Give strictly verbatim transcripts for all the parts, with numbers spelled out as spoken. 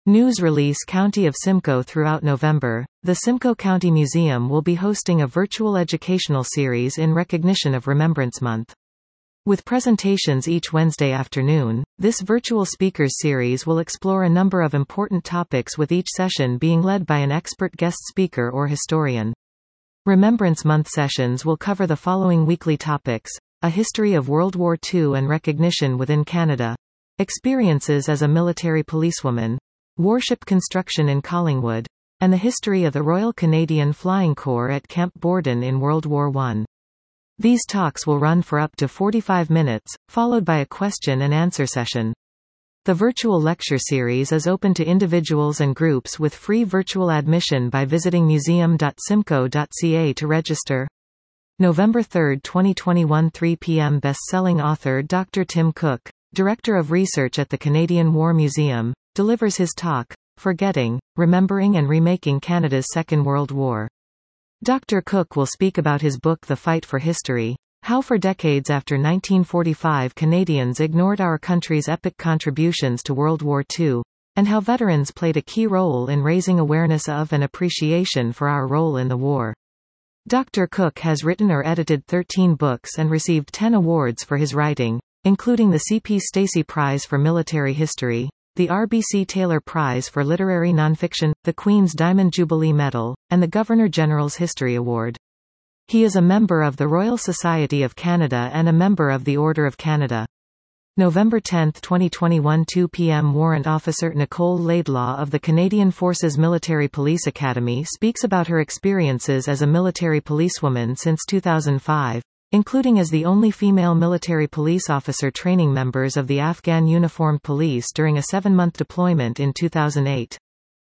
News release County of Simcoe. Throughout November, the Simcoe County Museum will be hosting a virtual educational series in recognition of Remembrance Month. With presentations each Wednesday afternoon, this virtual speakers series will explore a number of important topics, with each session being led by an expert guest speaker or historian. Remembrance Month sessions will cover the following weekly topics: a history of World War Two and recognition within Canada, experiences as a military policewoman, warship construction in Collingwood, and the history of the Royal Canadian Flying Corps at Camp Borden in World War One. These talks will run for up to forty-five minutes, followed by a question and answer session. The virtual lecture series is open to individuals and groups with free virtual admission by visiting museum dot simcoe dot c a to register. November third, twenty twenty-one, three p m Best-selling author Doctor Tim Cook, Director of Research at the Canadian War Museum, delivers his talk, Forgetting, Remembering and Remaking Canada's Second World War. Doctor Cook will speak about his book The Fight for History: How for Decades After nineteen forty-five Canadians Ignored Our Country's Epic Contributions to World War Two, and how veterans played a key role in raising awareness of and appreciation for our role in the war. Doctor Cook has written or edited thirteen books and received ten awards for his writing, including the C P Stacey Prize for Military History, the R B C Taylor Prize for Literary Nonfiction, the Queen's Diamond Jubilee Medal, and the Governor-General's History Award. He is a member of the Royal Society of Canada and a member of the Order of Canada. November tenth, twenty twenty-one, two p m Warrant Officer Nicole Laidlaw of the Canadian Forces Military Police Academy speaks about her experiences as a military policewoman since two thousand five, including as the only female military police officer training members of the Afghan Uniformed Police during a seven-month deployment in two thousand eight.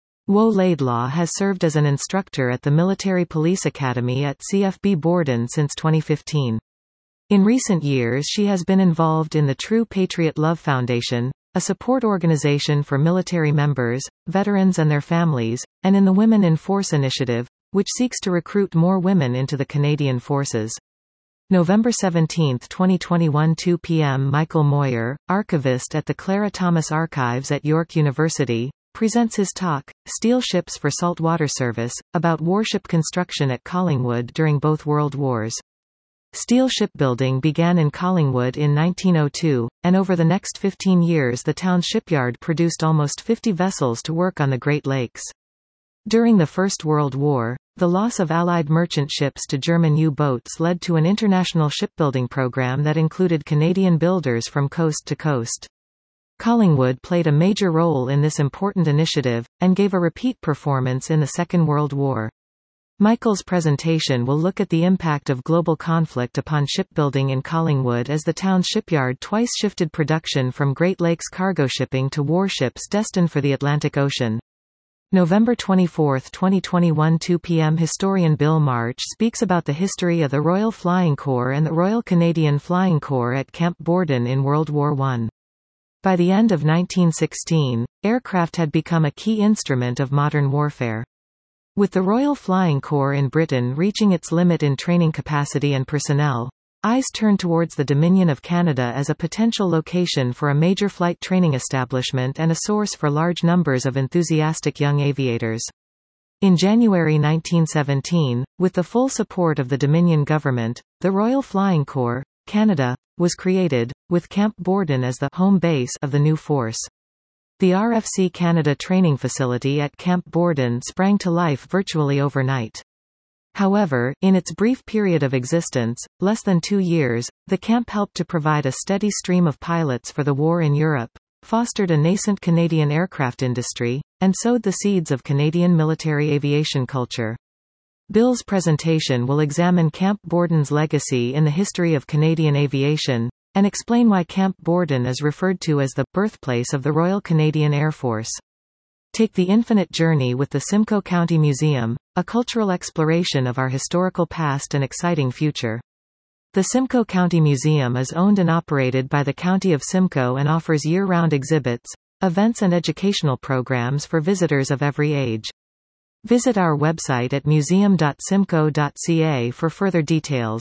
Wo Laidlaw has served as an instructor at the Military Police Academy at C F B Borden since twenty fifteen. In recent years she has been involved in the True Patriot Love Foundation, a support organization for military members, veterans and their families, and in the Women in Force initiative, which seeks to recruit more women into the Canadian Forces. November seventeenth, twenty twenty-one, two p m Michael Moyer, archivist at the Clara Thomas Archives at York University, presents his talk, Steel Ships for Saltwater Service, about warship construction at Collingwood during both World Wars. Steel shipbuilding began in Collingwood in nineteen oh two, and over the next fifteen years the town's shipyard produced almost fifty vessels to work on the Great Lakes. During the First World War, the loss of Allied merchant ships to German U-boats led to an international shipbuilding program that included Canadian builders from coast to coast. Collingwood played a major role in this important initiative, and gave a repeat performance in the Second World War. Michael's presentation will look at the impact of global conflict upon shipbuilding in Collingwood, as the town's shipyard twice shifted production from Great Lakes cargo shipping to warships destined for the Atlantic Ocean. November twenty-fourth, twenty twenty-one, two p m Historian Bill March speaks about the history of the Royal Flying Corps and the Royal Canadian Flying Corps at Camp Borden in World War One. By the end of nineteen sixteen, aircraft had become a key instrument of modern warfare. With the Royal Flying Corps in Britain reaching its limit in training capacity and personnel, eyes turned towards the Dominion of Canada as a potential location for a major flight training establishment and a source for large numbers of enthusiastic young aviators. In January nineteen seventeen, with the full support of the Dominion government, the Royal Flying Corps, Canada, was created, with Camp Borden as the home base of the new force. The R F C Canada training facility at Camp Borden sprang to life virtually overnight. However, in its brief period of existence, less than two years, the camp helped to provide a steady stream of pilots for the war in Europe, fostered a nascent Canadian aircraft industry, and sowed the seeds of Canadian military aviation culture. Bill's presentation will examine Camp Borden's legacy in the history of Canadian aviation, and explain why Camp Borden is referred to as the birthplace of the Royal Canadian Air Force. Take the infinite journey with the Simcoe County Museum, a cultural exploration of our historical past and exciting future. The Simcoe County Museum is owned and operated by the County of Simcoe and offers year-round exhibits, events and educational programs for visitors of every age. Visit our website at museum dot simcoe dot c a for further details.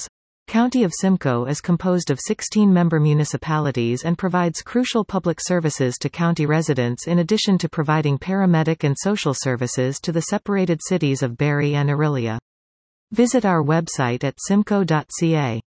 County of Simcoe is composed of sixteen member municipalities and provides crucial public services to county residents in addition to providing paramedic and social services to the separated cities of Barrie and Orillia. Visit our website at simcoe dot c a.